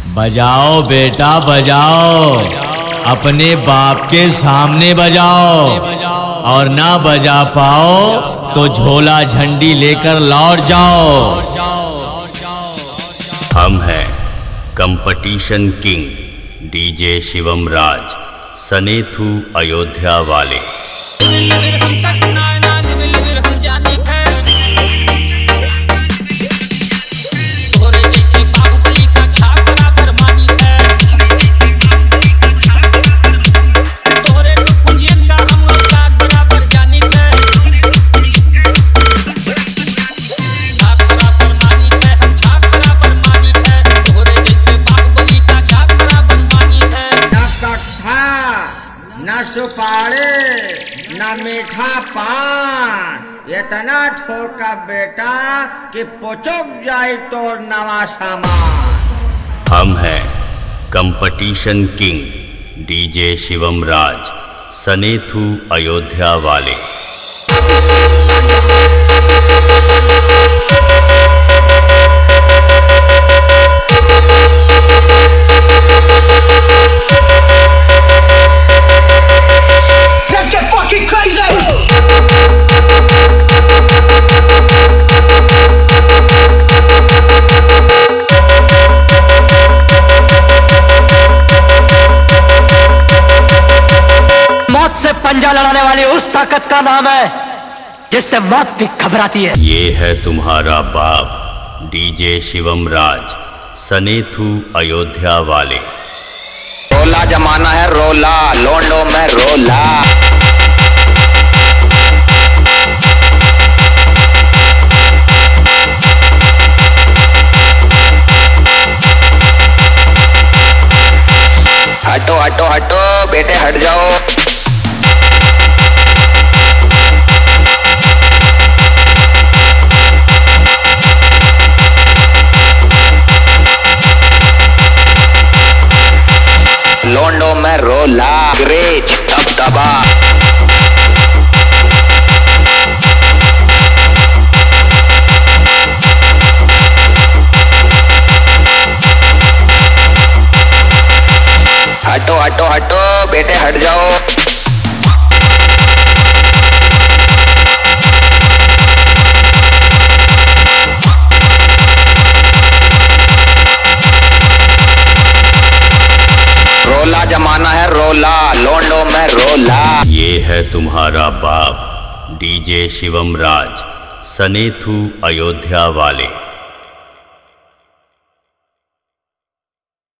बजाओ बेटा बजाओ, अपने बाप के सामने बजाओ, और ना बजा पाओ तो झोला झंडी लेकर लौट जाओ। हम हैं competition king DJ Shivam Raj, सनेथु अयोध्या वाले। न सुपारी न मीठा पान, इतना ठोका बेटा कि पुचक जाए तो नवा सामान। हम हैं competition king DJ Shivam Raj, सनेथु अयोध्या वाले। मौत से पंजा लड़ाने वाली उस ताकत का नाम है जिससे मौत भी घबराती है। ये है तुम्हारा बाप डीजे शिवम राज, सनेथु अयोध्या वाले। रोला जमाना है रोला, लोंडो में रोला। हटो हटो हटो बेटे हट जाओ। लोंडो में रोला, ग्रेज दबदबा। हटो हटो हटो बेटे हट जाओ। रोला जमाना है रोला, लोंडो में रोला। ये है तुम्हारा बाप डीजे शिवम राज, सनेथु अयोध्या वाले।